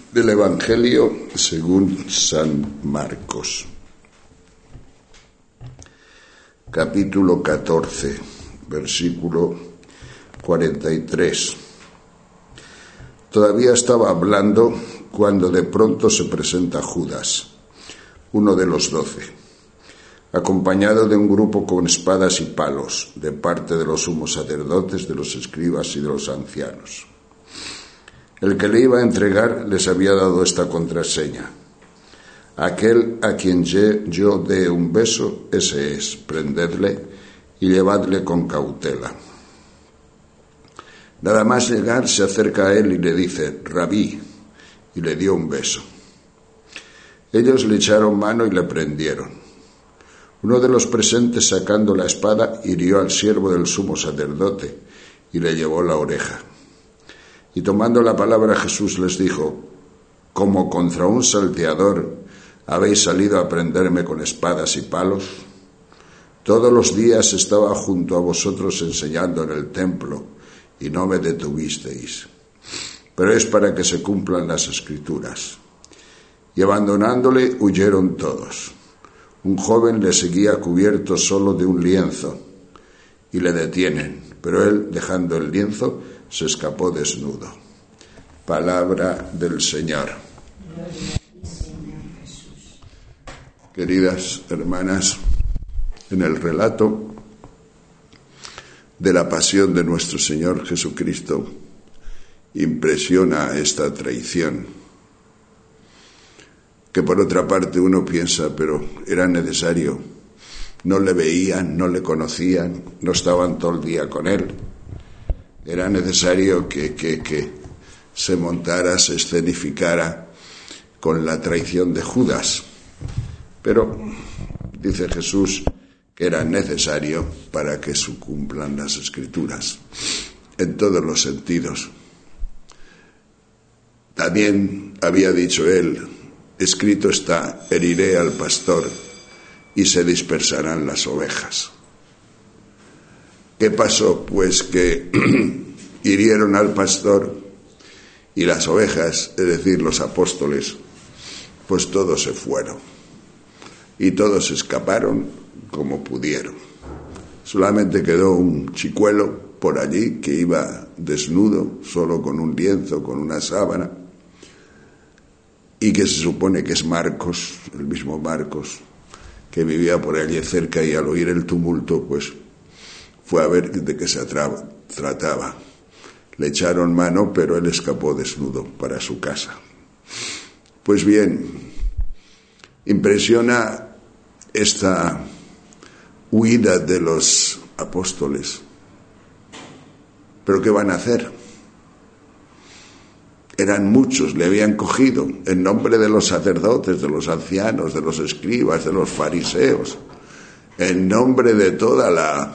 Del Evangelio según San Marcos, capítulo 14, versículo 43. Todavía estaba hablando cuando de pronto se presenta Judas, uno de los 12, acompañado de un grupo con espadas y palos, de parte de los sumos sacerdotes, de los escribas y de los ancianos. El que le iba a entregar les había dado esta contraseña: aquel a quien yo dé un beso, ese es, prendedle y llevadle con cautela. Nada más llegar, se acerca a él y le dice: Rabí, y le dio un beso. Ellos le echaron mano y le prendieron. Uno de los presentes, sacando la espada, hirió al siervo del sumo sacerdote y le llevó la oreja. Y tomando la palabra, Jesús les dijo: ¿como contra un salteador habéis salido a prenderme con espadas y palos? Todos los días estaba junto a vosotros enseñando en el templo, y no me detuvisteis. Pero es para que se cumplan las Escrituras. Y abandonándole, huyeron todos. Un joven le seguía cubierto solo de un lienzo, y le detienen, pero él, dejando el lienzo, se escapó desnudo. Palabra del Señor. Queridas hermanas, en el relato de la pasión de nuestro Señor Jesucristo impresiona esta traición, que por otra parte uno piensa, pero era necesario. No le veían, no le conocían, no estaban todo el día con él. Era necesario que se montara, se escenificara con la traición de Judas. Pero dice Jesús que era necesario para que se cumplan las Escrituras, en todos los sentidos. También había dicho él: escrito está, heriré al pastor y se dispersarán las ovejas. ¿Qué pasó? Pues que hirieron al pastor y las ovejas, es decir, los apóstoles, pues todos se fueron y todos escaparon como pudieron. Solamente quedó un chicuelo por allí que iba desnudo, solo con un lienzo, con una sábana, y que se supone que es Marcos, el mismo Marcos, que vivía por allí cerca, y al oír el tumulto, pues fue a ver de qué se trataba. Le echaron mano, pero él escapó desnudo para su casa. Pues bien, impresiona esta huida de los apóstoles. ¿Pero qué van a hacer? Eran muchos, le habían cogido en nombre de los sacerdotes, de los ancianos, de los escribas, de los fariseos, en nombre de toda la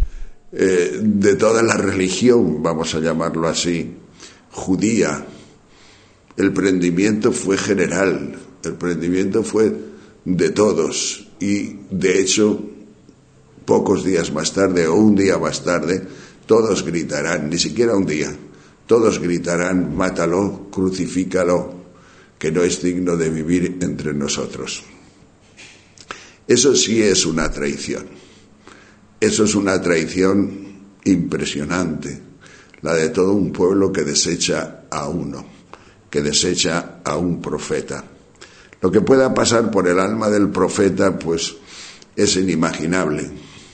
religión, vamos a llamarlo así, judía. El prendimiento fue general, el prendimiento fue de todos, y de hecho pocos días más tarde, o un día más tarde, todos gritarán, ni siquiera un día, todos gritarán: mátalo, crucifícalo, que no es digno de vivir entre nosotros. Eso sí es una traición. Eso es una traición impresionante, la de todo un pueblo que desecha a uno, que desecha a un profeta. Lo que pueda pasar por el alma del profeta, pues es inimaginable,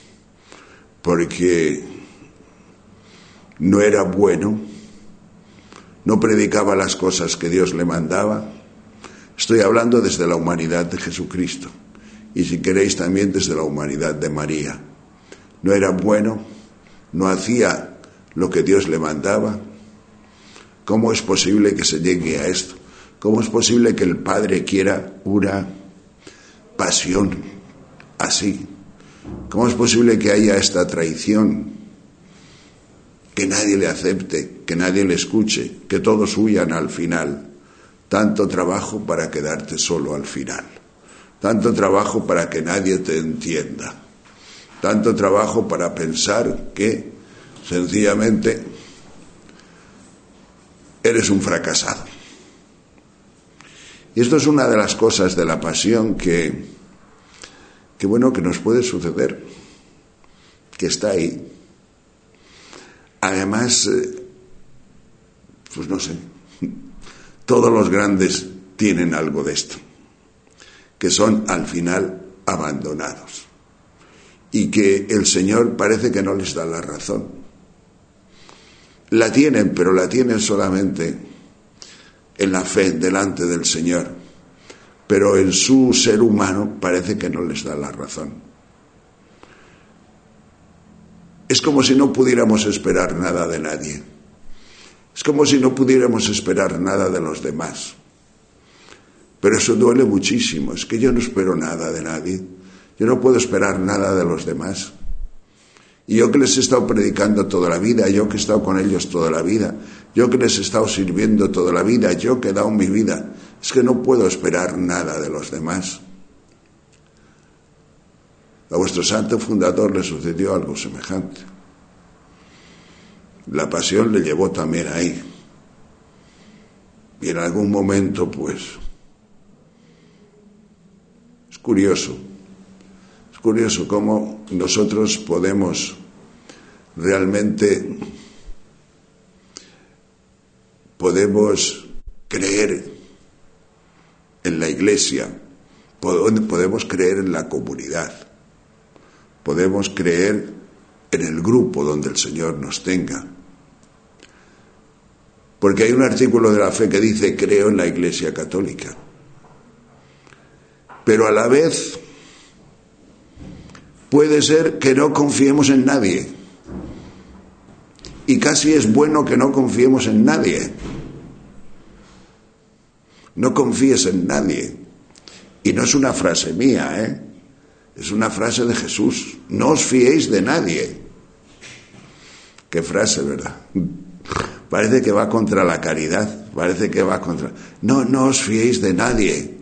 porque no era bueno, no predicaba las cosas que Dios le mandaba. Estoy hablando desde la humanidad de Jesucristo, y si queréis también desde la humanidad de María. No era bueno, no hacía lo que Dios le mandaba. ¿Cómo es posible que se llegue a esto? ¿Cómo es posible que el Padre quiera una pasión así? ¿Cómo es posible que haya esta traición? Que nadie le acepte, que nadie le escuche, que todos huyan al final. Tanto trabajo para quedarte solo al final. Tanto trabajo para que nadie te entienda. Tanto trabajo para pensar que sencillamente eres un fracasado. Y esto es una de las cosas de la pasión que nos puede suceder, que está ahí. Además, pues no sé, todos los grandes tienen algo de esto, que son al final abandonados y que el Señor parece que no les da la razón. La tienen, pero la tienen solamente en la fe delante del Señor, pero en su ser humano parece que no les da la razón. Es como si no pudiéramos esperar nada de nadie. Es como si no pudiéramos esperar nada de los demás. Pero eso duele muchísimo. Es que yo no espero nada de nadie. Yo no puedo esperar nada de los demás. Y yo que les he estado predicando toda la vida, yo que he estado con ellos toda la vida, yo que les he estado sirviendo toda la vida, yo que he dado mi vida, es que no puedo esperar nada de los demás. A vuestro santo fundador le sucedió algo semejante. La pasión le llevó también ahí. Y en algún momento, pues, es curioso cómo nosotros podemos realmente creer en la Iglesia, podemos creer en la comunidad, podemos creer en el grupo donde el Señor nos tenga. Porque hay un artículo de la fe que dice: creo en la Iglesia Católica. Pero a la vez puede ser que no confiemos en nadie. Y casi es bueno que no confiemos en nadie. No confíes en nadie. Y no es una frase mía, es una frase de Jesús. No os fiéis de nadie. Qué frase, ¿verdad? Parece que va contra la caridad. Parece que va contra... No os fiéis de nadie.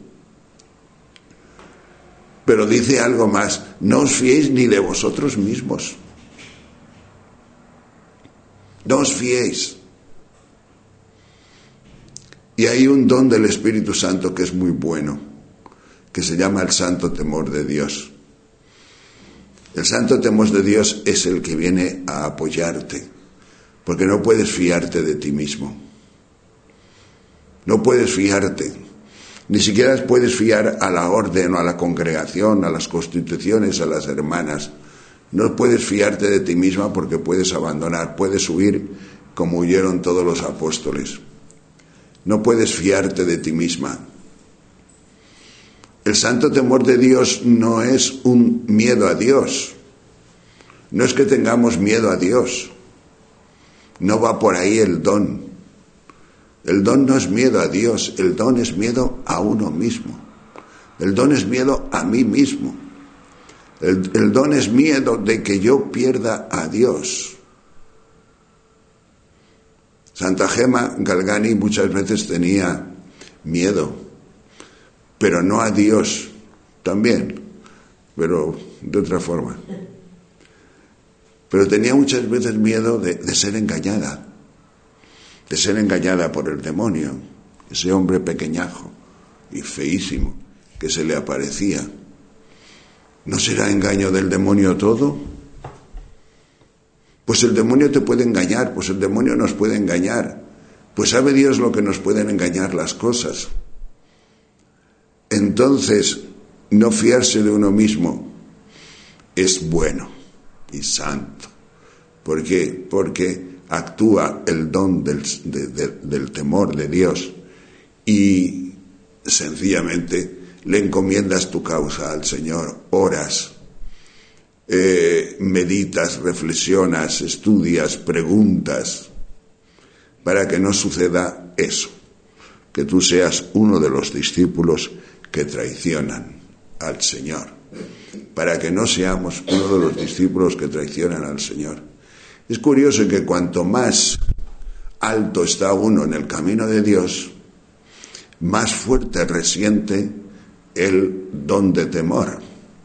Pero dice algo más: no os fiéis ni de vosotros mismos. No os fiéis. Y hay un don del Espíritu Santo que es muy bueno, que se llama el santo temor de Dios. El santo temor de Dios es el que viene a apoyarte, porque no puedes fiarte de ti mismo. No puedes fiarte. Ni siquiera puedes fiar a la orden o a la congregación, a las constituciones, a las hermanas. No puedes fiarte de ti misma porque puedes abandonar, puedes huir como huyeron todos los apóstoles. No puedes fiarte de ti misma. El santo temor de Dios no es un miedo a Dios. No es que tengamos miedo a Dios. No va por ahí el don. El don no es miedo a Dios, el don es miedo a uno mismo. El don es miedo a mí mismo. El don es miedo de que yo pierda a Dios. Santa Gema Galgani muchas veces tenía miedo, pero no a Dios, también, pero de otra forma. Pero tenía muchas veces miedo de ser engañada. De ser engañada por el demonio, ese hombre pequeñajo y feísimo que se le aparecía. ¿No será engaño del demonio todo? Pues el demonio te puede engañar, pues el demonio nos puede engañar, pues sabe Dios lo que nos pueden engañar las cosas. Entonces, no fiarse de uno mismo es bueno y santo. ¿Por qué? Porque actúa el don del temor de Dios y sencillamente le encomiendas tu causa al Señor, oras, meditas, reflexionas, estudias, preguntas, para que no suceda eso, que tú seas uno de los discípulos que traicionan al Señor, para que no seamos uno de los discípulos que traicionan al Señor. Es curioso que cuanto más alto está uno en el camino de Dios, más fuerte resiente el don de temor.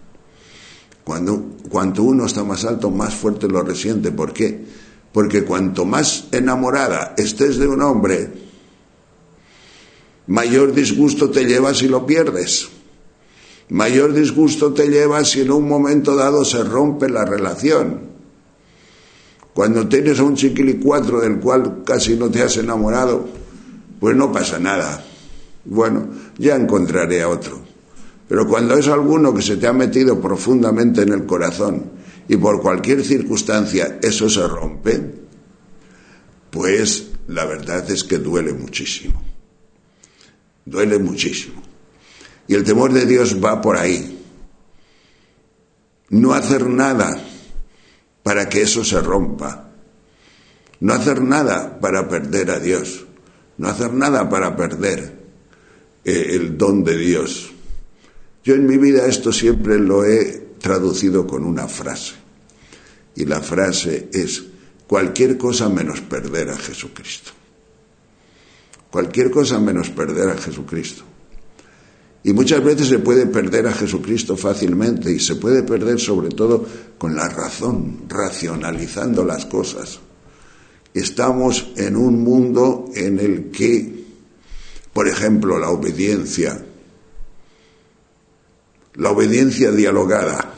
Cuanto uno está más alto, más fuerte lo resiente. ¿Por qué? Porque cuanto más enamorada estés de un hombre, Mayor disgusto te lleva si lo pierdes. Mayor disgusto te lleva si en un momento dado se rompe la relación. Cuando tienes a un chiquilicuatro del cual casi no te has enamorado, pues no pasa nada. Bueno, ya encontraré a otro. Pero cuando es alguno que se te ha metido profundamente en el corazón y por cualquier circunstancia eso se rompe, pues la verdad es que duele muchísimo. Duele muchísimo. Y el temor de Dios va por ahí. No hacer nada para que eso se rompa. No hacer nada para perder a Dios. No hacer nada para perder el don de Dios. Yo en mi vida esto siempre lo he traducido con una frase. Y la frase es: cualquier cosa menos perder a Jesucristo. Cualquier cosa menos perder a Jesucristo. Y muchas veces se puede perder a Jesucristo fácilmente, y se puede perder sobre todo con la razón, racionalizando las cosas. Estamos en un mundo en el que, por ejemplo, la obediencia dialogada.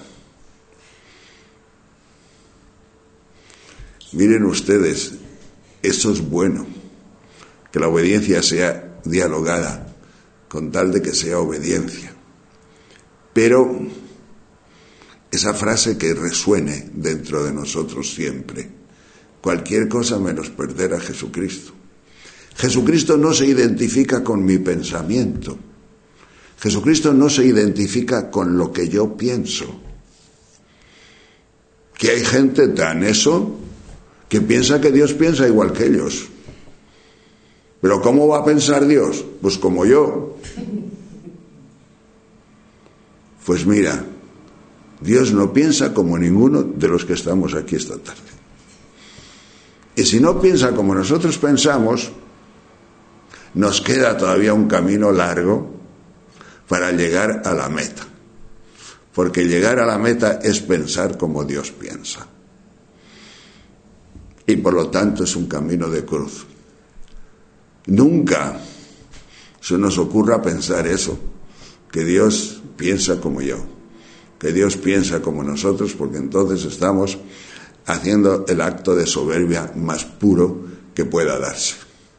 Miren ustedes, eso es bueno, que la obediencia sea dialogada, con tal de que sea obediencia. Pero esa frase que resuene dentro de nosotros siempre: cualquier cosa menos perder a Jesucristo. Jesucristo no se identifica con mi pensamiento. Jesucristo no se identifica con lo que yo pienso. Que hay gente tan eso que piensa que Dios piensa igual que ellos. ¿Pero cómo va a pensar Dios? Pues como yo. Pues mira, Dios no piensa como ninguno de los que estamos aquí esta tarde. Y si no piensa como nosotros pensamos, nos queda todavía un camino largo para llegar a la meta. Porque llegar a la meta es pensar como Dios piensa. Y por lo tanto es un camino de cruz. Nunca se nos ocurra pensar eso, que Dios piensa como yo, que Dios piensa como nosotros, porque entonces estamos haciendo el acto de soberbia más puro que pueda darse.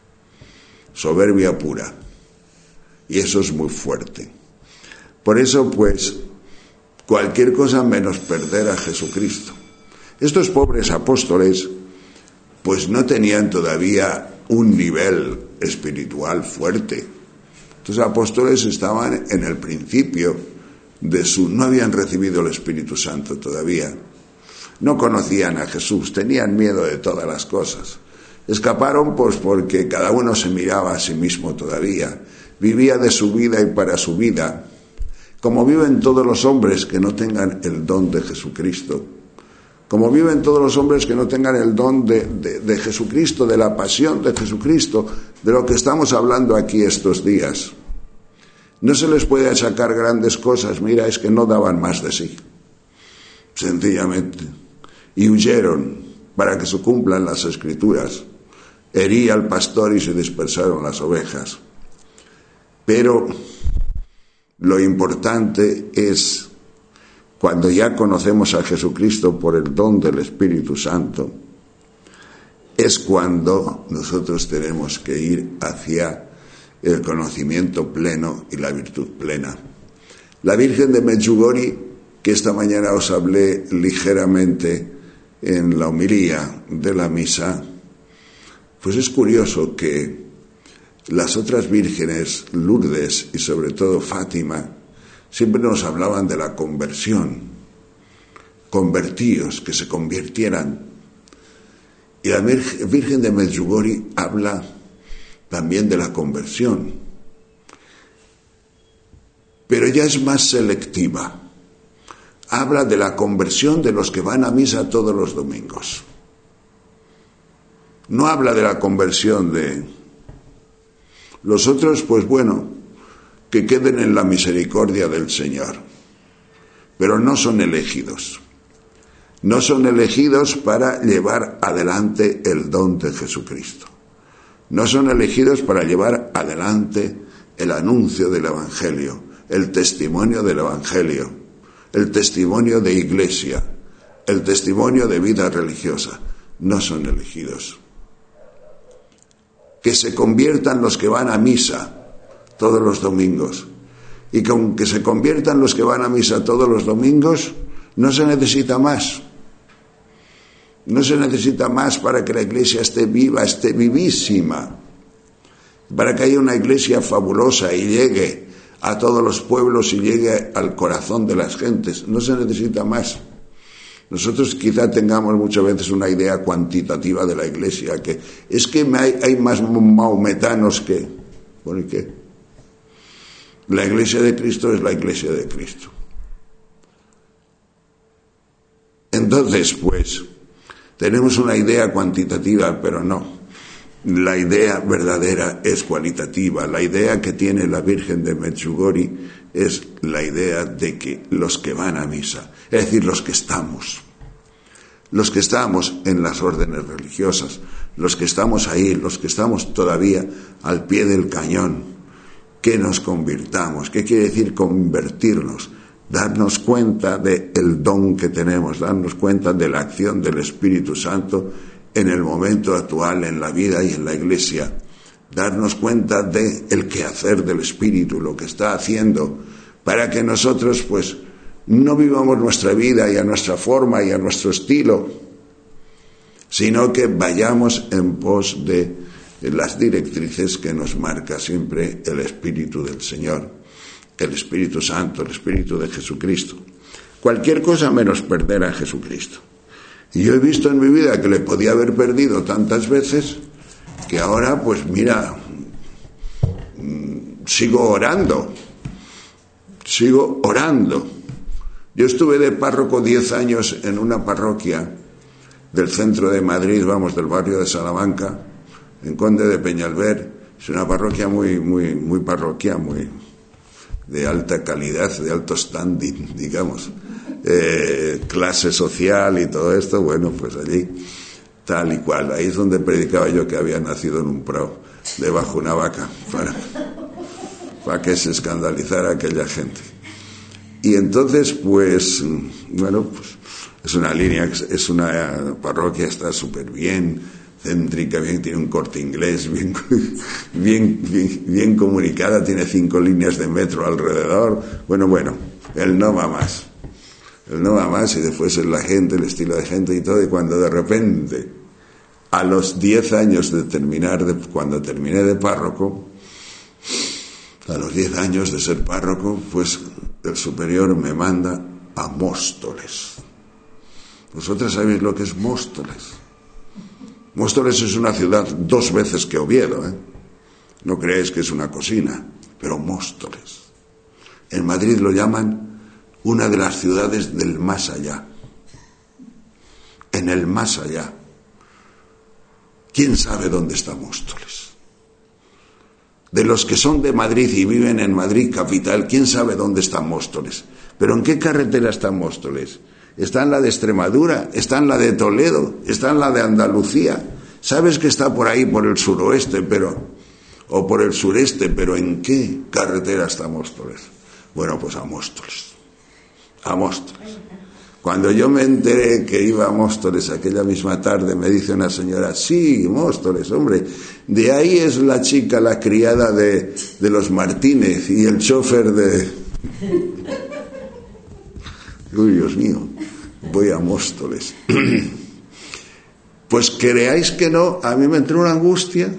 Soberbia pura. Y eso es muy fuerte. Por eso, pues, cualquier cosa menos perder a Jesucristo. Estos pobres apóstoles, pues no tenían todavía un nivel espiritual fuerte. Estos apóstoles estaban en el principio de no habían recibido el Espíritu Santo todavía. No conocían a Jesús, tenían miedo de todas las cosas. Escaparon pues porque cada uno se miraba a sí mismo todavía, vivía de su vida y para su vida, como viven todos los hombres que no tengan el don de Jesucristo, como viven todos los hombres que no tengan el don de Jesucristo, de la pasión de Jesucristo, de lo que estamos hablando aquí estos días. No se les puede achacar grandes cosas, mira, es que no daban más de sí, sencillamente, y huyeron para que se cumplan las Escrituras. Hería al pastor y se dispersaron las ovejas. Pero lo importante es, cuando ya conocemos a Jesucristo por el don del Espíritu Santo, es cuando nosotros tenemos que ir hacia el conocimiento pleno y la virtud plena. La Virgen de Medjugorje, que esta mañana os hablé ligeramente en la homilía de la misa, pues es curioso que las otras vírgenes, Lourdes y sobre todo Fátima, siempre nos hablaban de la conversión. Convertíos, que se convirtieran. Y la Virgen de Medjugorje habla también de la conversión, pero ya es más selectiva. Habla de la conversión de los que van a misa todos los domingos. No habla de la conversión de los otros, pues bueno, que queden en la misericordia del Señor, pero no son elegidos. No son elegidos para llevar adelante el don de Jesucristo. No son elegidos para llevar adelante el anuncio del Evangelio, el testimonio del Evangelio, el testimonio de iglesia, el testimonio de vida religiosa, no son elegidos. Que se conviertan los que van a misa todos los domingos. Y que aunque se conviertan los que van a misa todos los domingos, no se necesita más. No se necesita más para que la iglesia esté viva, esté vivísima. Para que haya una iglesia fabulosa y llegue a todos los pueblos y llegue al corazón de las gentes. No se necesita más. Nosotros quizá tengamos muchas veces una idea cuantitativa de la iglesia, que es que hay más maometanos que... ¿Por qué? La iglesia de Cristo es la iglesia de Cristo. Entonces, pues, tenemos una idea cuantitativa, pero no. La idea verdadera es cualitativa. La idea que tiene la Virgen de Medjugorje es la idea de que los que van a misa, es decir, los que estamos en las órdenes religiosas, los que estamos ahí, los que estamos todavía al pie del cañón, que nos convirtamos. ¿Qué quiere decir convertirnos? Darnos cuenta del don que tenemos, darnos cuenta de la acción del Espíritu Santo en el momento actual, en la vida y en la iglesia, darnos cuenta del quehacer del Espíritu, lo que está haciendo, para que nosotros pues no vivamos nuestra vida y a nuestra forma y a nuestro estilo, sino que vayamos en pos de las directrices que nos marca siempre el Espíritu del Señor, el Espíritu Santo, el Espíritu de Jesucristo. Cualquier cosa menos perder a Jesucristo. Y yo he visto en mi vida que le podía haber perdido tantas veces que ahora, pues mira, sigo orando. Yo estuve de párroco 10 años en una parroquia del centro de Madrid, del barrio de Salamanca, en Conde de Peñalver. Es una parroquia muy parroquia, muy de alta calidad, de alto standing, digamos. Clase social y todo esto, bueno, pues allí tal y cual. Ahí es donde predicaba yo que había nacido en un prado debajo una vaca para que se escandalizara aquella gente. Y entonces pues bueno, pues es una línea, es una parroquia, está súper bien, céntrica, bien, tiene un Corte Inglés bien comunicada, tiene 5 líneas de metro alrededor. Bueno, él no va más. Y después es la gente, el estilo de gente y todo, y cuando de repente, a los 10 años cuando terminé de párroco, a los 10 años de ser párroco, pues el superior me manda a Móstoles. ¿Vosotras sabéis lo que es Móstoles? Móstoles es una ciudad 2 veces que Oviedo, ¿eh? No creáis que es una cocina, pero Móstoles. En Madrid lo llaman una de las ciudades del más allá. En el más allá. ¿Quién sabe dónde está Móstoles? De los que son de Madrid y viven en Madrid capital, ¿quién sabe dónde está Móstoles? ¿Pero en qué carretera está Móstoles? Está en la de Extremadura, está en la de Toledo, está en la de Andalucía. Sabes que está por ahí, por el suroeste, o por el sureste, pero ¿en qué carretera está Móstoles? Bueno, pues a Móstoles. Cuando yo me enteré que iba a Móstoles aquella misma tarde, me dice una señora, sí, Móstoles, hombre, de ahí es la chica, la criada de los Martínez y el chofer de... Uy, Dios mío, voy a Móstoles. Pues creáis que no, a mí me entró una angustia,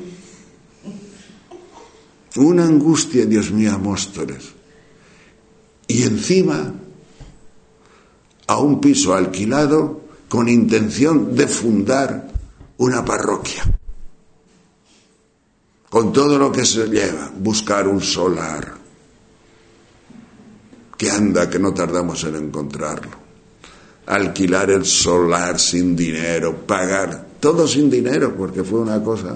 Dios mío, a Móstoles. Y encima a un piso alquilado con intención de fundar una parroquia. Con todo lo que se lleva, buscar un solar. Que no tardamos en encontrarlo. Alquilar el solar sin dinero, pagar, todo sin dinero, porque fue una cosa.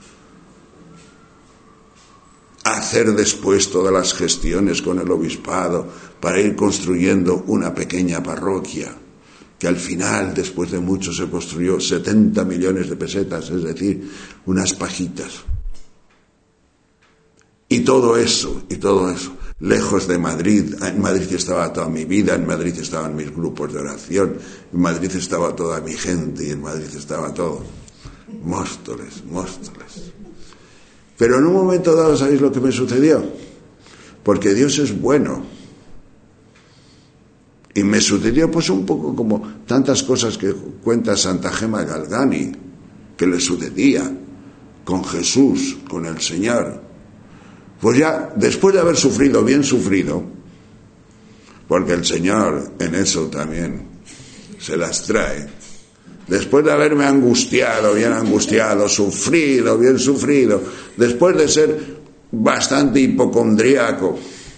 Hacer después todas las gestiones con el obispado para ir construyendo una pequeña parroquia, que al final, después de mucho, se construyó 70 millones de pesetas, es decir, unas pajitas. Y todo eso, lejos de Madrid. En Madrid estaba toda mi vida, en Madrid estaban mis grupos de oración, en Madrid estaba toda mi gente y en Madrid estaba todo. Móstoles. Pero en un momento dado, ¿sabéis lo que me sucedió? Porque Dios es bueno. Y me sucedió pues un poco como tantas cosas que cuenta Santa Gema Galgani, que le sucedía con Jesús, con el Señor. Pues ya, después de haber sufrido, bien sufrido, porque el Señor en eso también se las trae, después de haberme angustiado, bien angustiado, sufrido, bien sufrido, después de ser bastante hipocondriaco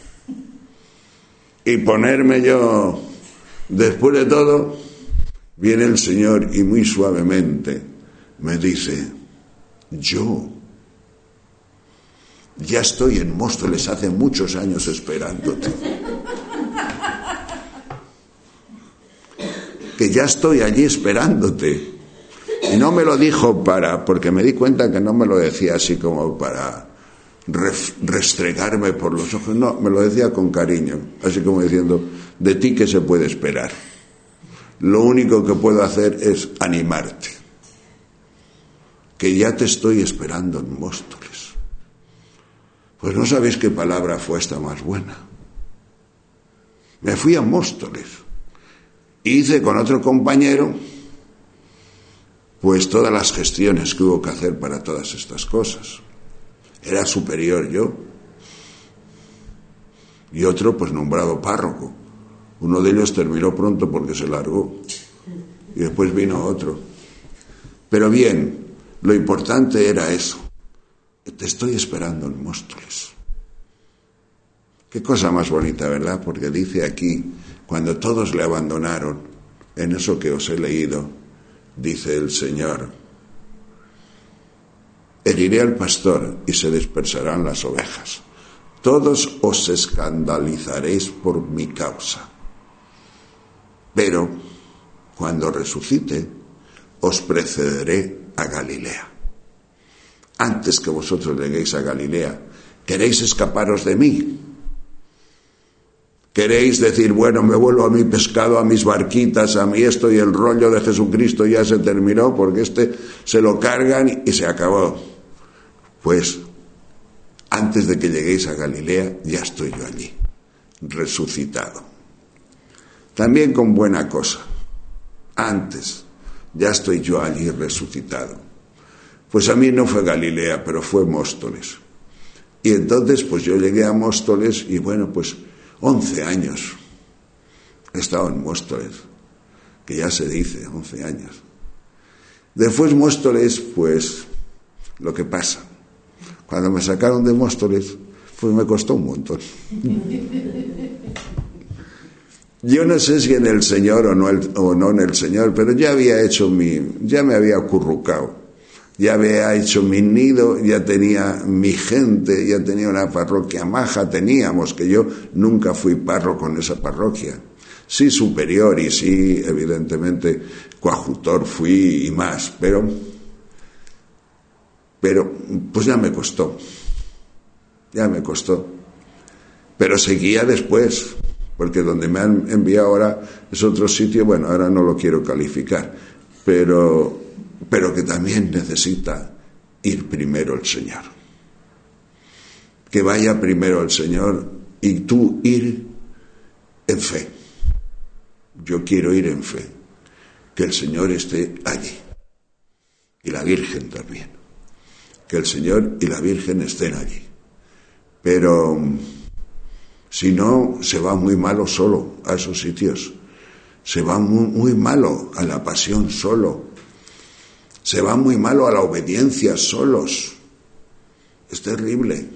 y ponerme yo, después de todo, viene el Señor y muy suavemente me dice: yo ya estoy en Móstoles hace muchos años esperándote. Que ya estoy allí esperándote. Y no me lo dijo porque me di cuenta que no me lo decía así como para restregarme por los ojos. No, me lo decía con cariño, así como diciendo: de ti, ¿qué se puede esperar? Lo único que puedo hacer es animarte. Que ya te estoy esperando en Móstoles. Pues no sabéis qué palabra fue esta más buena. Me fui a Móstoles. Hice con otro compañero pues todas las gestiones que hubo que hacer para todas estas cosas. Era superior yo. Y otro pues nombrado párroco. Uno de ellos terminó pronto porque se largó. Y después vino otro. Pero bien, lo importante era eso. Te estoy esperando en Móstoles. Qué cosa más bonita, ¿verdad? Porque dice aquí, cuando todos le abandonaron, en eso que os he leído, dice el Señor: heriré al pastor y se dispersarán las ovejas. Todos os escandalizaréis por mi causa. Pero, cuando resucite, os precederé a Galilea. Antes que vosotros lleguéis a Galilea, ¿queréis escaparos de mí? ¿Queréis decir, bueno, me vuelvo a mi pescado, a mis barquitas, a mí esto y el rollo de Jesucristo ya se terminó porque se lo cargan y se acabó? Pues, antes de que lleguéis a Galilea, ya estoy yo allí, resucitado. También con buena cosa. Antes, ya estoy yo allí resucitado. Pues a mí no fue Galilea, pero fue Móstoles. Y entonces, pues yo llegué a Móstoles y bueno, pues 11 años he estado en Móstoles, que ya se dice, 11 años. Después Móstoles, pues lo que pasa, cuando me sacaron de Móstoles, pues me costó un montón. Yo no sé si en el Señor o no en el Señor, pero ya me había acurrucado. Ya había hecho mi nido, ya tenía mi gente, ya tenía una parroquia maja, teníamos, que yo nunca fui párroco en esa parroquia. Sí superior y sí, evidentemente, coadjutor fui y más, pero pues ya me costó. Pero seguía después, porque donde me han enviado ahora es otro sitio, bueno, ahora no lo quiero calificar, pero que también necesita ir primero el Señor. Que vaya primero el Señor y tú ir en fe. Yo quiero ir en fe. Que el Señor esté allí. Y la Virgen también. Que el Señor y la Virgen estén allí. Pero si no, se va muy malo solo a esos sitios. Se va muy malo a la pasión solo. Se va muy malo a la obediencia solos. Es terrible.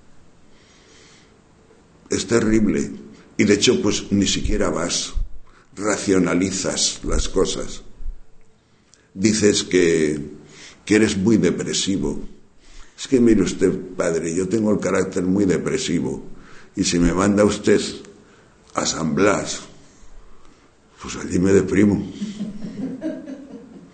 Es terrible. Y de hecho, pues ni siquiera vas. Racionalizas las cosas. Dices que eres muy depresivo. Es que mire usted, padre, yo tengo el carácter muy depresivo. Y si me manda usted a San Blas, pues allí me deprimo.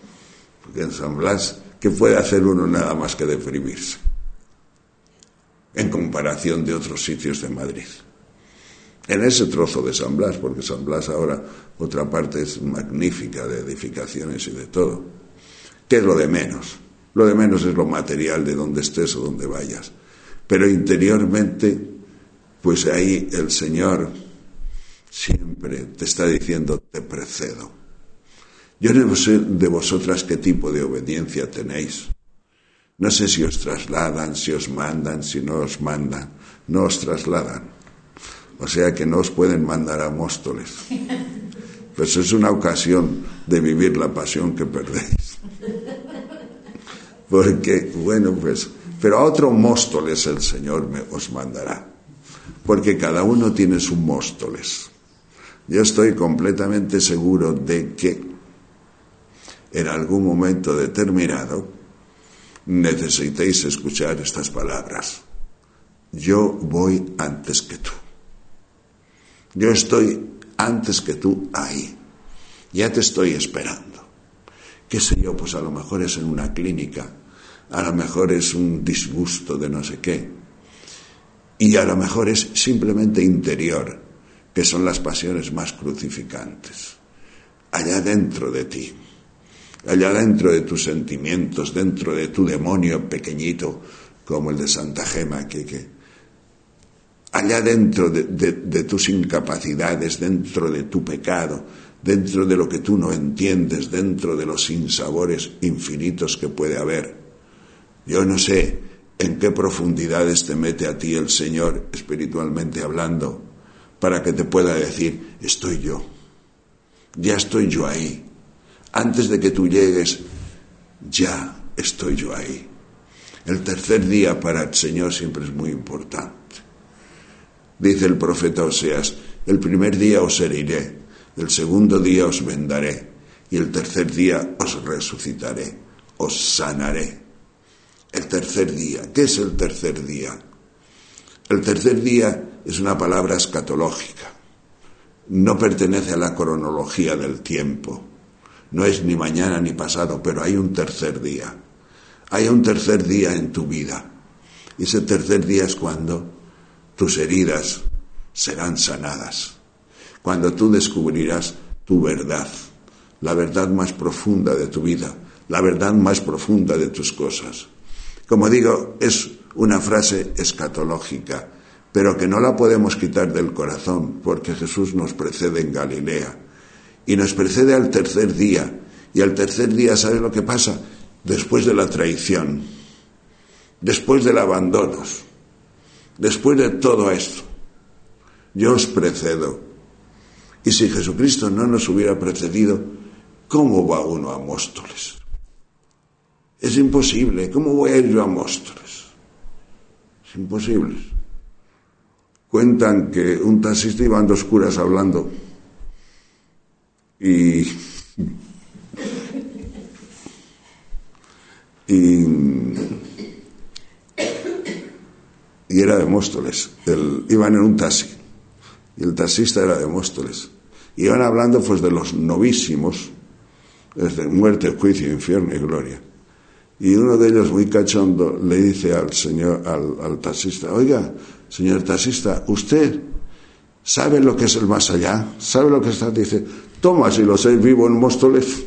En San Blas, ¿qué puede hacer uno nada más que deprimirse? en comparación de otros sitios de Madrid. En ese trozo de San Blas, porque San Blas ahora, otra parte es magnífica de edificaciones y de todo. ¿Qué es lo de menos? Lo de menos es lo material de donde estés o donde vayas. Pero interiormente, pues ahí el Señor siempre te está diciendo, te precedo. Yo no sé de vosotras qué tipo de obediencia tenéis. No sé si os trasladan, si os mandan, si no os mandan. No os trasladan. O sea que no os pueden mandar a Móstoles. Pues es una ocasión de vivir la pasión que perdéis. Porque, bueno, pues... Pero a otro Móstoles el Señor os mandará. Porque cada uno tiene su Móstoles. Yo estoy completamente seguro de que en algún momento determinado necesitéis escuchar estas palabras. Yo voy antes que tú. Yo estoy antes que tú ahí. Ya te estoy esperando. Qué sé yo, pues a lo mejor es en una clínica, a lo mejor es un disgusto de no sé qué, y a lo mejor es simplemente interior, que son las pasiones más crucificantes. Allá dentro de ti, allá dentro de tus sentimientos, dentro de tu demonio pequeñito, como el de Santa Gema, allá dentro de tus incapacidades, dentro de tu pecado, dentro de lo que tú no entiendes, dentro de los sinsabores infinitos que puede haber. Yo no sé en qué profundidades te mete a ti el Señor, espiritualmente hablando, para que te pueda decir, estoy yo, ya estoy yo ahí. Antes de que tú llegues, ya estoy yo ahí. El tercer día para el Señor siempre es muy importante. Dice el profeta Oseas, el primer día os heriré, el segundo día os vendaré, y el tercer día os resucitaré, os sanaré. El tercer día, ¿qué es el tercer día? El tercer día es una palabra escatológica, no pertenece a la cronología del tiempo, no es ni mañana ni pasado, pero hay un tercer día. Hay un tercer día en tu vida, y ese tercer día es cuando tus heridas serán sanadas, cuando tú descubrirás tu verdad, la verdad más profunda de tu vida, la verdad más profunda de tus cosas. Como digo, es una frase escatológica, pero que no la podemos quitar del corazón, porque Jesús nos precede en Galilea, y nos precede al tercer día, y al tercer día, ¿sabes lo que pasa? Después de la traición, después del abandono, después de todo esto, yo os precedo. Y si Jesucristo no nos hubiera precedido, ¿cómo va uno a Móstoles? Es imposible. ¿Cómo voy a ir yo a Móstoles? Es imposible. Cuentan que un taxista iban dos curas hablando y era de Móstoles. Iban en un taxi y el taxista era de Móstoles. Iban hablando pues de los novísimos, desde muerte, juicio, infierno y gloria. Y uno de ellos, muy cachondo, le dice al señor, al taxista, oiga, señor taxista, ¿usted sabe lo que es el más allá? ¿Sabe lo que está? Dice, toma, si lo sé, vivo en Móstoles.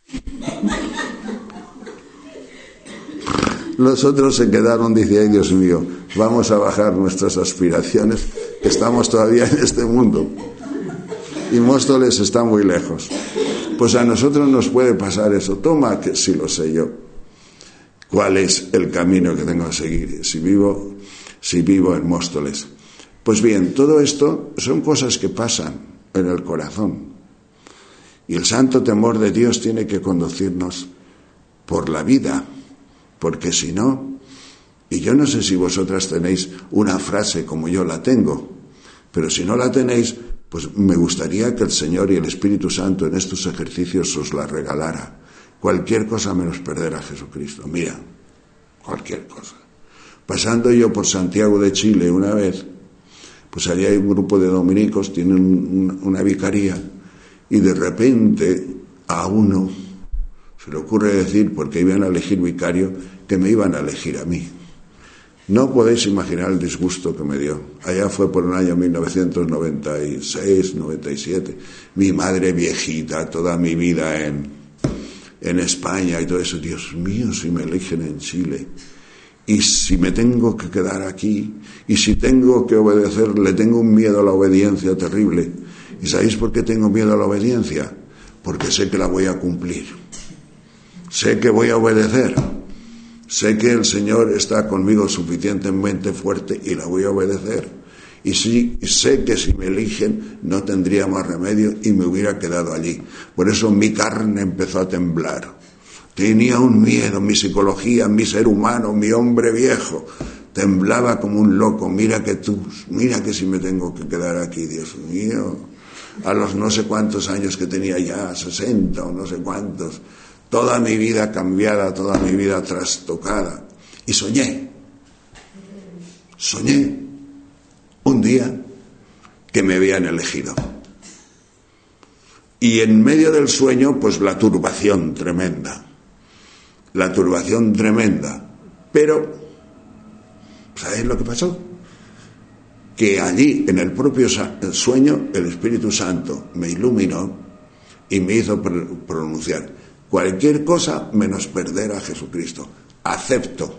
Los otros se quedaron, dice, ay Dios mío, vamos a bajar nuestras aspiraciones, que estamos todavía en este mundo. Y Móstoles está muy lejos. Pues a nosotros nos puede pasar eso. Toma, que si lo sé yo. ¿Cuál es el camino que tengo que seguir si vivo en Móstoles? Pues bien, todo esto son cosas que pasan en el corazón. Y el santo temor de Dios tiene que conducirnos por la vida, porque si no, y yo no sé si vosotras tenéis una frase como yo la tengo, pero si no la tenéis, pues me gustaría que el Señor y el Espíritu Santo en estos ejercicios os la regalara. Cualquier cosa menos perder a Jesucristo. Mira, cualquier cosa. Pasando yo por Santiago de Chile una vez, pues allí hay un grupo de dominicos, tienen una vicaría, y de repente a uno se le ocurre decir, porque iban a elegir vicario, que me iban a elegir a mí. No podéis imaginar el disgusto que me dio. Allá fue por el año 1996, 97. Mi madre viejita, toda mi vida en España y todo eso. Dios mío, si me eligen en Chile. Y si me tengo que quedar aquí, y si tengo que obedecer, le tengo un miedo a la obediencia terrible. ¿Y sabéis por qué tengo miedo a la obediencia? Porque sé que la voy a cumplir. Sé que voy a obedecer. Sé que el Señor está conmigo suficientemente fuerte y la voy a obedecer. Y sí, sé que si me eligen no tendría más remedio y me hubiera quedado allí. Por eso mi carne empezó a temblar. Tenía un miedo, mi psicología, mi ser humano, mi hombre viejo. Temblaba como un loco. Mira que si me tengo que quedar aquí, Dios mío. A los no sé cuántos años que tenía ya, 60 o no sé cuántos. Toda mi vida cambiada, toda mi vida trastocada. Y soñé un día que me habían elegido. Y en medio del sueño, pues la turbación tremenda. Pero, ¿sabéis lo que pasó? Que allí, en el propio sueño, el Espíritu Santo me iluminó y me hizo pronunciar: cualquier cosa menos perder a Jesucristo. Acepto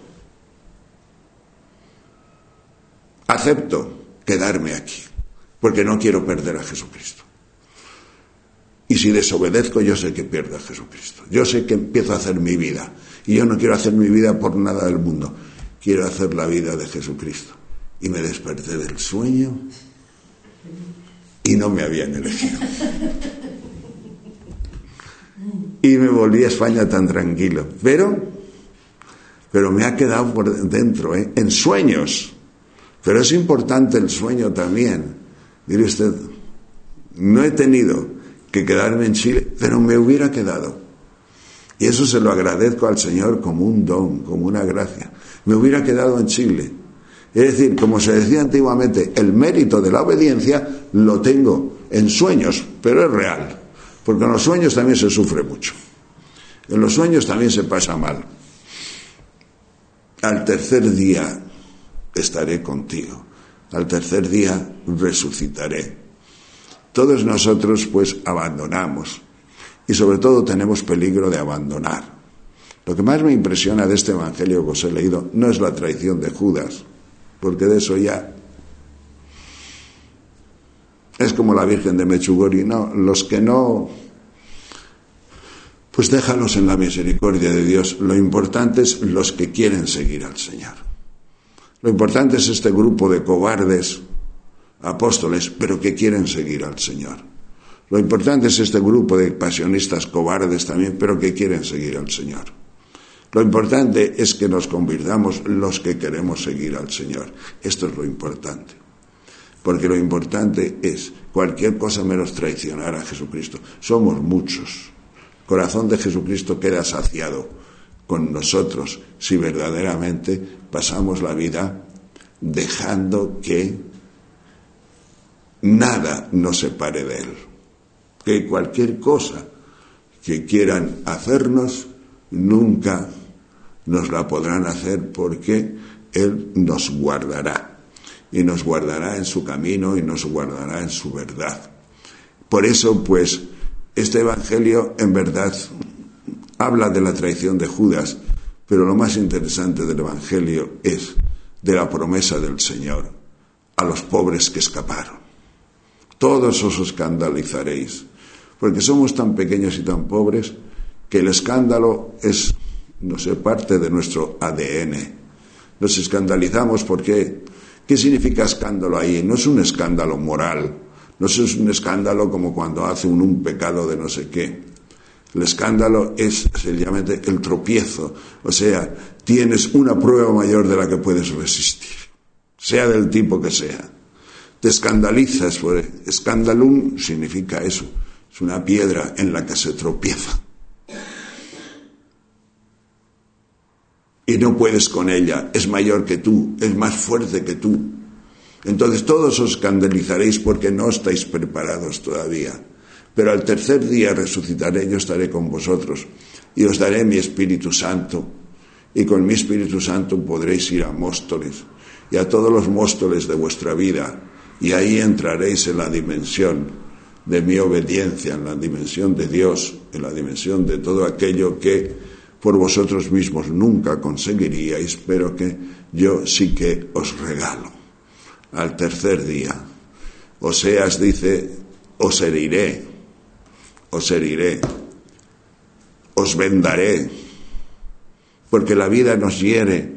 quedarme aquí, porque no quiero perder a Jesucristo. Y si desobedezco, yo sé que pierdo a Jesucristo. Yo sé que empiezo a hacer mi vida. Y yo no quiero hacer mi vida por nada del mundo. Quiero hacer la vida de Jesucristo. Y me desperté del sueño y no me habían elegido. Y me volví a España tan tranquilo. Pero me ha quedado por dentro, en sueños. Pero es importante el sueño también. Mire usted, no he tenido que quedarme en Chile, pero me hubiera quedado. Y eso se lo agradezco al Señor como un don, como una gracia. Me hubiera quedado en Chile. Es decir, como se decía antiguamente, el mérito de la obediencia lo tengo en sueños, pero es real. Porque en los sueños también se sufre mucho. En los sueños también se pasa mal. Al tercer día estaré contigo. Al tercer día resucitaré. Todos nosotros, pues, abandonamos. Y sobre todo tenemos peligro de abandonar. Lo que más me impresiona de este evangelio que os he leído no es la traición de Judas, porque de eso ya es como la Virgen de Mechugori. No, los que no, pues déjalos en la misericordia de Dios. Lo importante es los que quieren seguir al Señor. Lo importante es este grupo de cobardes apóstoles, pero que quieren seguir al Señor. Lo importante es este grupo de pasionistas cobardes también, pero que quieren seguir al Señor. Lo importante es que nos convirtamos los que queremos seguir al Señor. Esto es lo importante. Porque lo importante es cualquier cosa menos traicionar a Jesucristo. Somos muchos. El corazón de Jesucristo queda saciado con nosotros si verdaderamente pasamos la vida dejando que nada nos separe de Él. Que cualquier cosa que quieran hacernos, nunca nos la podrán hacer, porque Él nos guardará. Y nos guardará en su camino y nos guardará en su verdad. Por eso, pues, este evangelio en verdad habla de la traición de Judas, pero lo más interesante del evangelio es de la promesa del Señor a los pobres que escaparon. Todos os escandalizaréis, porque somos tan pequeños y tan pobres que el escándalo es, no sé, parte de nuestro ADN. Nos escandalizamos porque, ¿qué significa escándalo ahí? No es un escándalo moral, no es un escándalo como cuando hace un pecado de no sé qué. El escándalo es sencillamente el tropiezo, o sea, tienes una prueba mayor de la que puedes resistir, sea del tipo que sea. Te escandalizas, pues escandalum significa eso, es una piedra en la que se tropieza. Y no puedes con ella, es mayor que tú, es más fuerte que tú. Entonces todos os escandalizaréis porque no estáis preparados todavía. Pero al tercer día resucitaré, yo estaré con vosotros y os daré mi Espíritu Santo y con mi Espíritu Santo podréis ir a Móstoles y a todos los Móstoles de vuestra vida, y ahí entraréis en la dimensión de mi obediencia, en la dimensión de Dios, en la dimensión de todo aquello que por vosotros mismos nunca conseguiríais, pero que yo sí que os regalo. Al tercer día, Oseas dice, os heriré, os vendaré, porque la vida nos hiere,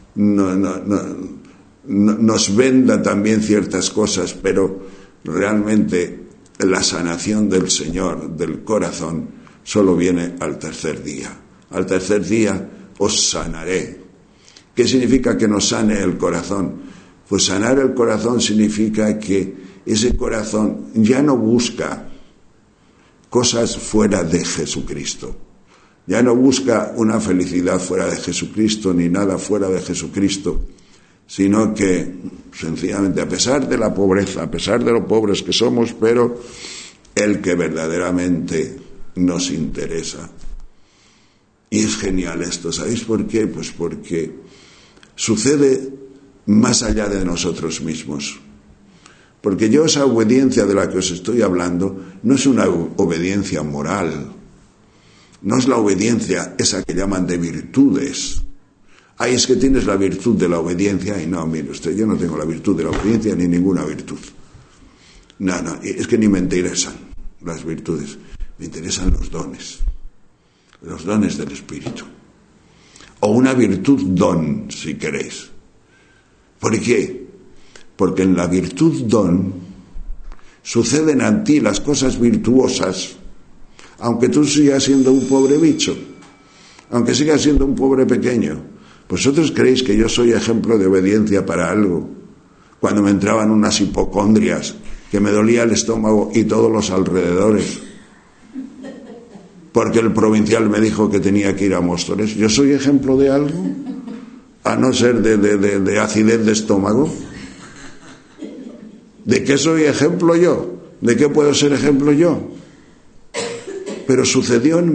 nos venda también ciertas cosas, pero realmente la sanación del Señor, del corazón, solo viene al tercer día. Al tercer día os sanaré. ¿Qué significa que nos sane el corazón? Pues sanar el corazón significa que ese corazón ya no busca cosas fuera de Jesucristo. Ya no busca una felicidad fuera de Jesucristo ni nada fuera de Jesucristo, sino que sencillamente, a pesar de la pobreza, a pesar de lo pobres que somos, pero el que verdaderamente nos interesa. Y es genial esto, ¿sabéis por qué? Pues porque sucede más allá de nosotros mismos. Porque yo esa obediencia de la que os estoy hablando no es una obediencia moral, no es la obediencia esa que llaman de virtudes. Ay, es que tienes la virtud de la obediencia, y no, mire usted, yo no tengo la virtud de la obediencia ni ninguna virtud. No, es que ni me interesan las virtudes, me interesan los dones del Espíritu. O una virtud don, si queréis. ¿Por qué? Porque en la virtud don suceden a ti las cosas virtuosas, aunque tú sigas siendo un pobre bicho, aunque sigas siendo un pobre pequeño. ¿Vosotros creéis que yo soy ejemplo de obediencia para algo? Cuando me entraban unas hipocondrias, que me dolía el estómago y todos los alrededores, porque el provincial me dijo que tenía que ir a Móstoles. ¿Yo soy ejemplo de algo? A no ser de acidez de estómago. ¿De qué soy ejemplo yo? ¿De qué puedo ser ejemplo yo? Pero sucedió en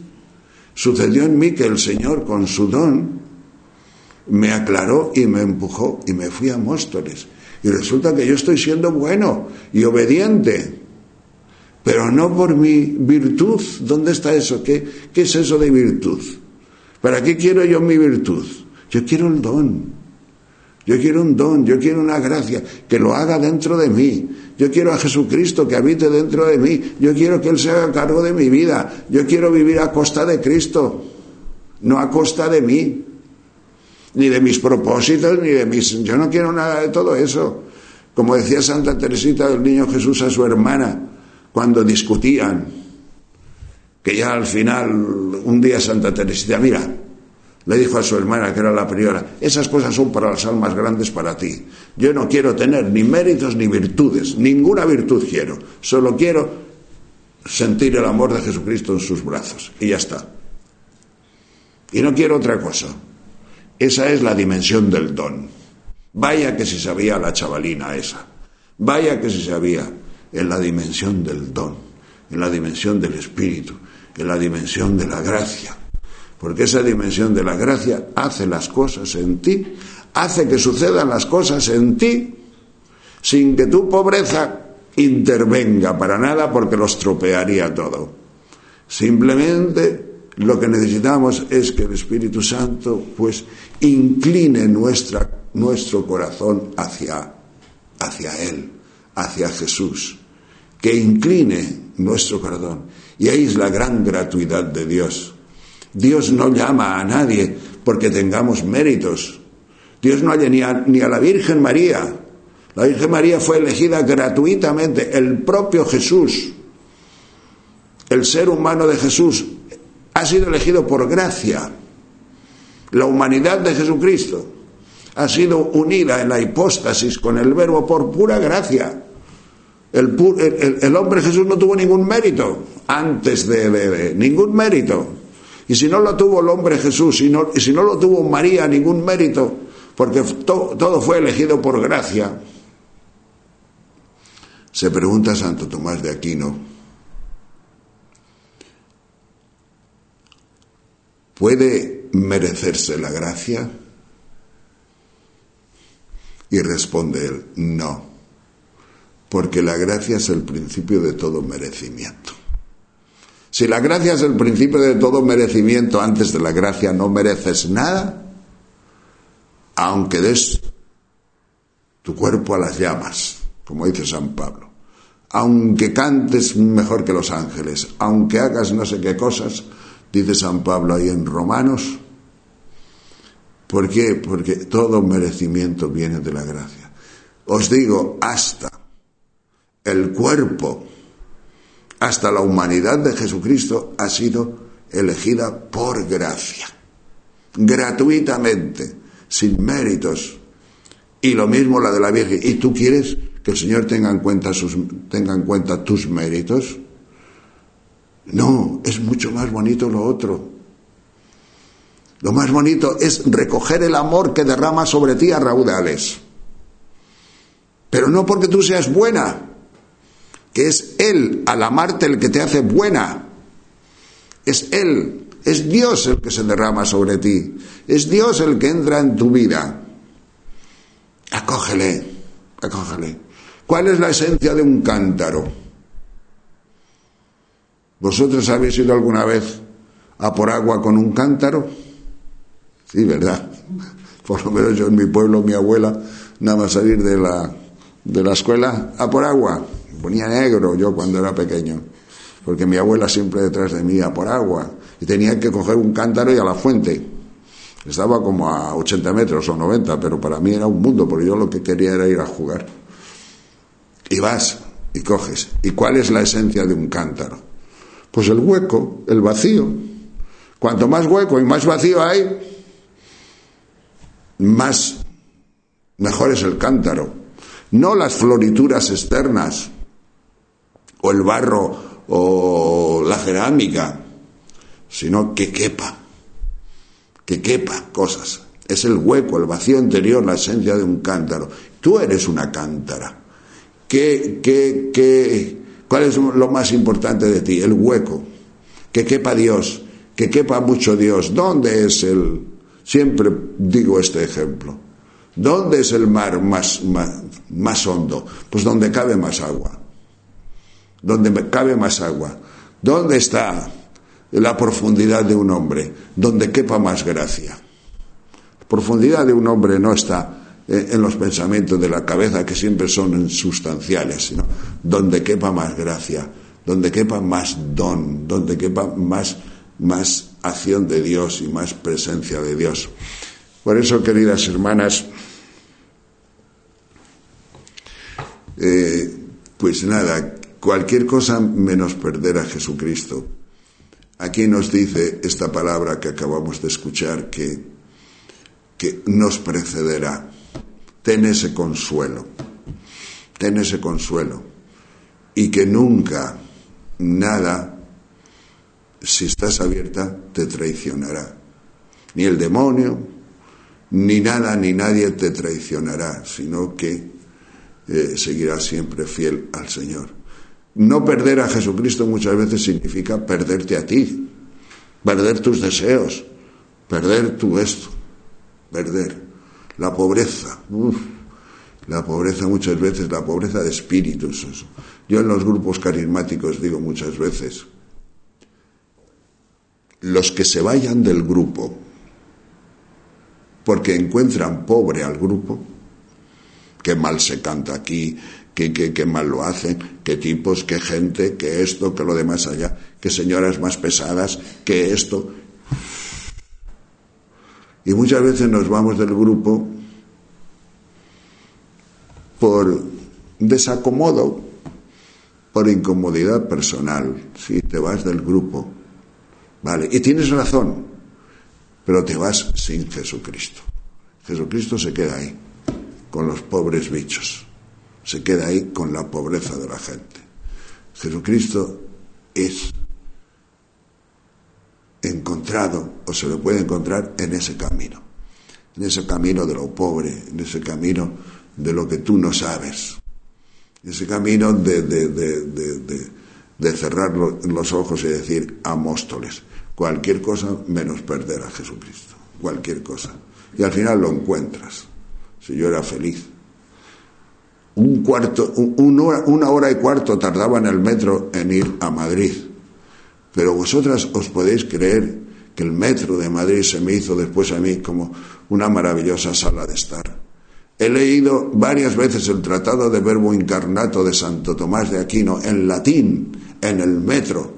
mí que el Señor con su don me aclaró y me empujó y me fui a Móstoles. Y resulta que yo estoy siendo bueno y obediente, pero no por mi virtud. ¿Dónde está eso? ¿Qué es eso de virtud? ¿Para qué quiero yo mi virtud? Yo quiero el don. Yo quiero un don, yo quiero una gracia que lo haga dentro de mí. Yo quiero a Jesucristo que habite dentro de mí. Yo quiero que Él se haga cargo de mi vida. Yo quiero vivir a costa de Cristo, no a costa de mí, ni de mis propósitos, ni de mis... Yo no quiero nada de todo eso. Como decía Santa Teresita del Niño Jesús a su hermana cuando discutían, que ya al final, un día Santa Teresita, mira, le dijo a su hermana, que era la priora, esas cosas son para las almas grandes, para ti. Yo no quiero tener ni méritos ni virtudes, ninguna virtud quiero. Solo quiero sentir el amor de Jesucristo en sus brazos. Y ya está. Y no quiero otra cosa. Esa es la dimensión del don. Vaya que si sabía la chavalina esa. Vaya que si sabía en la dimensión del don, en la dimensión del Espíritu, en la dimensión de la gracia. Porque esa dimensión de la gracia hace las cosas en ti, hace que sucedan las cosas en ti, sin que tu pobreza intervenga para nada, porque lo estropearía todo. Simplemente lo que necesitamos es que el Espíritu Santo pues incline nuestro corazón hacia Él, hacia Jesús, que incline nuestro corazón. Y ahí es la gran gratuidad de Dios. Dios no llama a nadie porque tengamos méritos. Dios no halla ni a la Virgen María. La Virgen María fue elegida gratuitamente. El propio Jesús, el ser humano de Jesús, ha sido elegido por gracia. La humanidad de Jesucristo ha sido unida en la hipóstasis con el Verbo por pura gracia. El hombre Jesús no tuvo ningún mérito antes de ningún mérito. Y si no lo tuvo el hombre Jesús, y si no lo tuvo María, ningún mérito, porque todo fue elegido por gracia. Se pregunta Santo Tomás de Aquino, ¿puede merecerse la gracia? Y responde él, no, porque la gracia es el principio de todo merecimiento. Si la gracia es el principio de todo merecimiento, antes de la gracia no mereces nada, aunque des tu cuerpo a las llamas, como dice San Pablo, aunque cantes mejor que los ángeles, aunque hagas no sé qué cosas, dice San Pablo ahí en Romanos. ¿Por qué? Porque todo merecimiento viene de la gracia. Os digo, hasta el cuerpo, hasta la humanidad de Jesucristo ha sido elegida por gracia, gratuitamente, sin méritos. Y lo mismo la de la Virgen. ¿Y tú quieres que el Señor tenga en cuenta tus méritos? No, es mucho más bonito lo otro. Lo más bonito es recoger el amor que derrama sobre ti a raudales. Pero no porque tú seas buena, que es Él, al amarte, el que te hace buena. Es Él, es Dios el que se derrama sobre ti. Es Dios el que entra en tu vida. Acógele, acógele. ¿Cuál es la esencia de un cántaro? ¿Vosotros habéis ido alguna vez a por agua con un cántaro? Sí, ¿verdad? Por lo menos yo en mi pueblo, mi abuela, nada más salir de la escuela, a por agua. Me ponía negro yo cuando era pequeño, porque mi abuela siempre detrás de mí a por agua. Y tenía que coger un cántaro y a la fuente. Estaba como a 80 metros o 90, pero para mí era un mundo, porque yo lo que quería era ir a jugar. Y vas y coges. ¿Y cuál es la esencia de un cántaro? Pues el hueco, el vacío. Cuanto más hueco y más vacío hay, mejor es el cántaro. No las florituras externas, o el barro, o la cerámica, sino que quepa cosas. Es el hueco, el vacío interior, la esencia de un cántaro. Tú eres una cántara. ¿Cuál es lo más importante de ti? El hueco. Que quepa Dios, que quepa mucho Dios. ¿Dónde es siempre digo este ejemplo, ¿dónde es el mar más hondo? Pues donde cabe más agua. Donde cabe más agua. ¿Dónde está la profundidad de un hombre? Donde quepa más gracia. La profundidad de un hombre no está en los pensamientos de la cabeza, que siempre son insustanciales, sino donde quepa más gracia, donde quepa más don, donde quepa más acción de Dios y más presencia de Dios. Por eso, queridas hermanas, pues nada, cualquier cosa menos perder a Jesucristo. Aquí nos dice esta palabra que acabamos de escuchar, que nos precederá. Ten ese consuelo, y que nunca nada, si estás abierta, te traicionará. Ni el demonio, ni nada, ni nadie te traicionará, sino que seguirás siempre fiel al Señor. No perder a Jesucristo muchas veces significa perderte a ti, perder tus deseos, perder perder la pobreza. La pobreza muchas veces, la pobreza de espíritus. Yo en los grupos carismáticos digo muchas veces, los que se vayan del grupo porque encuentran pobre al grupo, qué mal se canta aquí, qué mal lo hacen, qué tipos, qué gente, qué esto, qué lo demás allá, qué señoras más pesadas, qué esto. Y muchas veces nos vamos del grupo por desacomodo, por incomodidad personal. Sí, te vas del grupo, vale, y tienes razón, pero te vas sin Jesucristo. Jesucristo se queda ahí, con los pobres bichos, se queda ahí con la pobreza de la gente. Jesucristo es encontrado, o se lo puede encontrar en ese camino de lo pobre, en ese camino de lo que tú no sabes, en ese camino de cerrar los ojos y decir: Amóstoles, cualquier cosa menos perder a Jesucristo, cualquier cosa. Y al final lo encuentras. Si yo era feliz. Una hora y cuarto tardaba en el metro en ir a Madrid. Pero vosotras os podéis creer que el metro de Madrid se me hizo después a mí como una maravillosa sala de estar. He leído varias veces el Tratado de Verbo Incarnato de Santo Tomás de Aquino en latín, en el metro.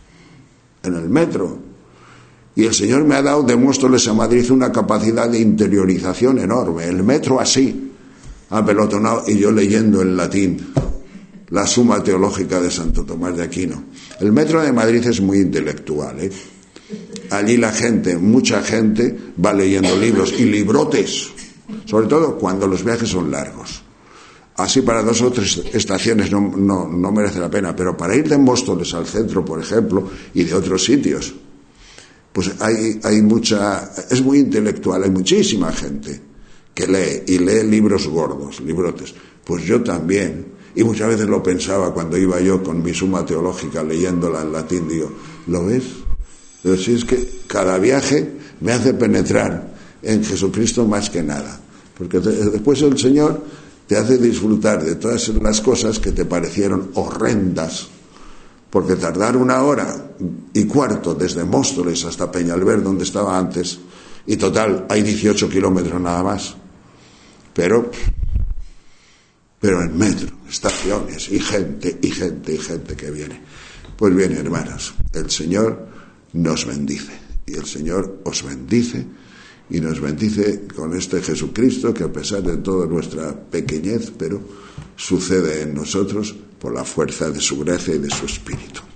Y el Señor me ha dado de Móstoles a Madrid una capacidad de interiorización enorme. El metro así, apelotonado, y yo leyendo en latín la Suma Teológica de Santo Tomás de Aquino. El metro de Madrid es muy intelectual, ¿eh? Allí la gente, mucha gente, va leyendo libros y librotes, sobre todo cuando los viajes son largos. Así para 2 o 3 estaciones no merece la pena, pero para ir de Móstoles al centro, por ejemplo, y de otros sitios, pues hay mucha, es muy intelectual, hay muchísima gente que lee, y lee libros gordos, librotes. Pues yo también, y muchas veces lo pensaba cuando iba yo con mi Suma Teológica leyéndola en latín, digo, ¿lo ves? Pero si es que cada viaje me hace penetrar en Jesucristo más que nada, porque después el Señor te hace disfrutar de todas las cosas que te parecieron horrendas, porque tardar 1 hora y cuarto desde Móstoles hasta Peñalver, donde estaba antes, y total, hay 18 kilómetros nada más, pero en metro, estaciones, y gente que viene. Pues bien, hermanos, el Señor nos bendice, y el Señor os bendice, y nos bendice con este Jesucristo que, a pesar de toda nuestra pequeñez, pero sucede en nosotros por la fuerza de su gracia y de su Espíritu.